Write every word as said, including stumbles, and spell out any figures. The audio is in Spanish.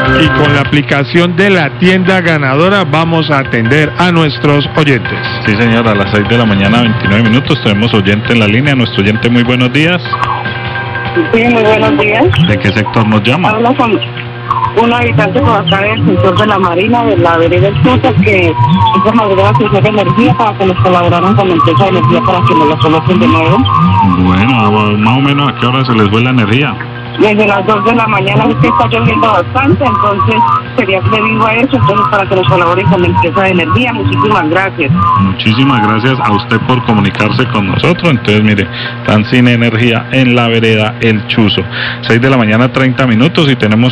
y con la aplicación de la tienda ganadora vamos a atender a nuestros oyentes. Sí, señor, a las seis de la mañana, veintinueve minutos, tenemos oyente en la línea. Nuestro oyente, muy buenos días. Sí, muy buenos días. ¿De qué sector nos llama? Hablo con un habitante por acá del sector de la Marina, de la vereda del Tuta, que esta madrugada se hizo de energía para que nos colaboraran con la empresa de energía para que nos la coloquen de nuevo. Bueno, más o menos, ¿a qué hora se les fue la energía? Desde las dos de la mañana, es que está lloviendo bastante, entonces sería debido a eso, entonces para que nos colaboren con la empresa de energía. Muchísimas gracias. Muchísimas gracias a usted por comunicarse con nosotros. Entonces, mire, están sin energía en la vereda El Chuzo. seis de la mañana, treinta minutos, y tenemos